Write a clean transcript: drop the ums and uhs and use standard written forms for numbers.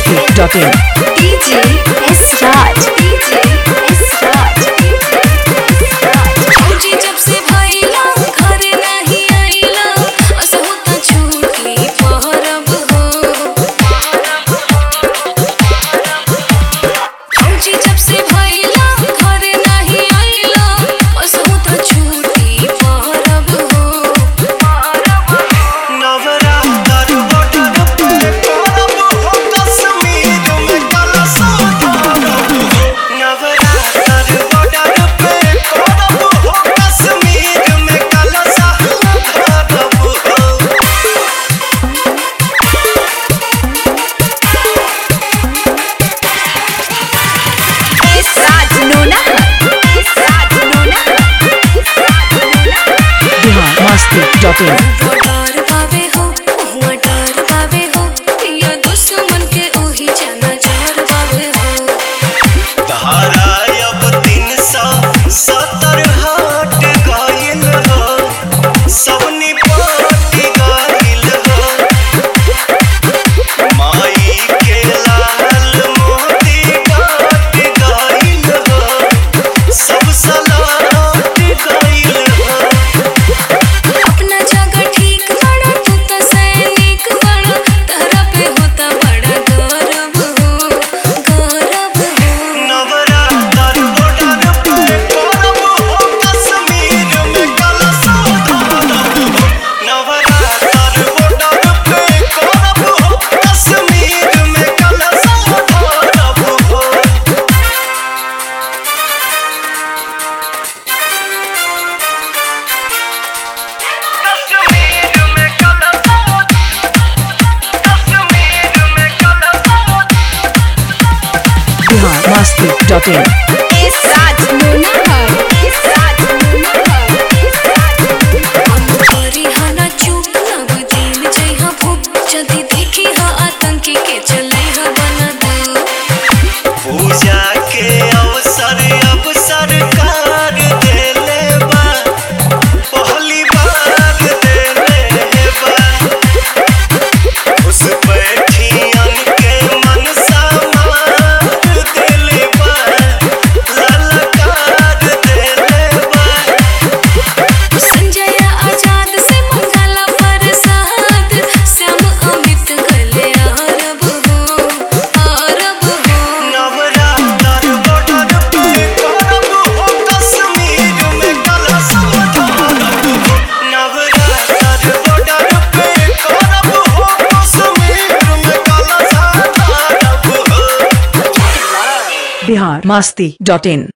biharmasti.in DJ S Raj. DJ S Raj. फौजी जब से भइला घर नहीं आइला असहुता छूटी पहरब हो। फौजी जब से भइला घर नहीं आइला असहुता छूटी पहरब हो। नवरात्र बॉर्डर पे करब हो कश्मीर में कलशा धरब हो। नवरात्र बॉर्डर पे करब हो कश्मीर में कलशा धरब हो। S Raj Nona. S Raj Nona. biharmasti.in डर पावे हो हुआ डर पावे हो या दुश्मन के ओही जाना जर पावे हो। धारा अब 370 हट गइल हो। सब निपट गइल हो। माई के लाल मोती काट गइल हो। सब सलाट गइल हो। अपना जगह ठीक बड़ा तू तो सैनिक बड़ा तहरा पे होता बड़ा गौरव हो। गौरव हो नवरात्र बॉर्डर पे करब हो कश्मीर में कलशा धरब हो। नवरात्र बॉर्डर पे करब हो कश्मीर में कलशा धरब हो। कश्मीर में कलशा कश्मीर में कलशा biharmasti.in S Raj Nona. S Raj Nona. हम करी हना चुप नव दिन जइहा भूप जदी देखी हा आतंकी के चले हा बना दू। पूजा के अवसर अब सरकार देले बा। पहली बार देले बा। उस बैठियन के मनसा मार देले बा। ललकार देले बा। संजय आजाद से मंगला प्रसाद श्याम अमित गले आरब हो। आरब हो नवरात्र बॉर्डर पे करब हो कश्मीर में कलशा धरब हो। नवरात्र बॉर्डर पे करब हो कश्मीर में कलशा धरब हो। biharmasti.in